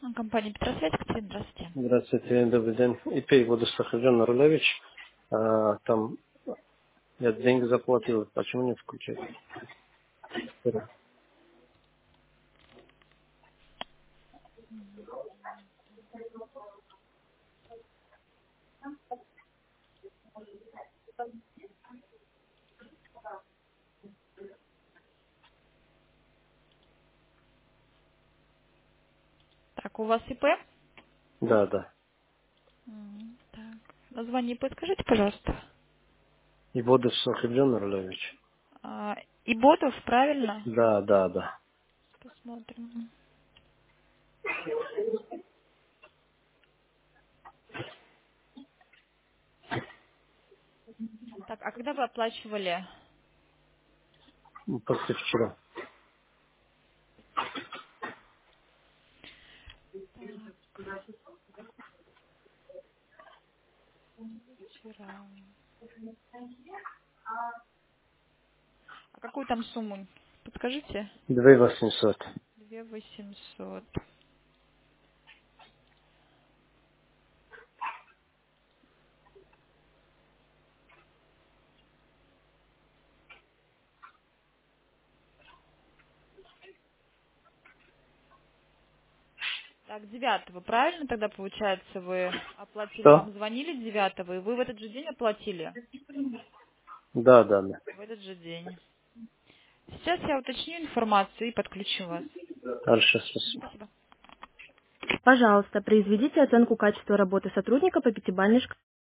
Компания Петросвет, Екатерина, здравствуйте. Здравствуйте, добрый день. ИП водосохранен Рулевич. Там я деньги заплатил, почему не включать? Так, у вас ИП? Да, да. Так, название ИП скажите, пожалуйста. И водосохранен Рулевич. Иботов, правильно? Да, да, да. Посмотрим. Так, а когда вы оплачивали? После вчера. Так, вчера. А какую там сумму? Подскажите. 2800. 2800. Так, 9, правильно тогда получается вы оплатили? Что? Вам звонили 9, и вы в этот же день оплатили? Да, да, да. В этот же день. Сейчас я уточню информацию и подключу вас. Хорошо, спасибо. Спасибо. Пожалуйста, произведите оценку качества работы сотрудника по пятибалльной шкале.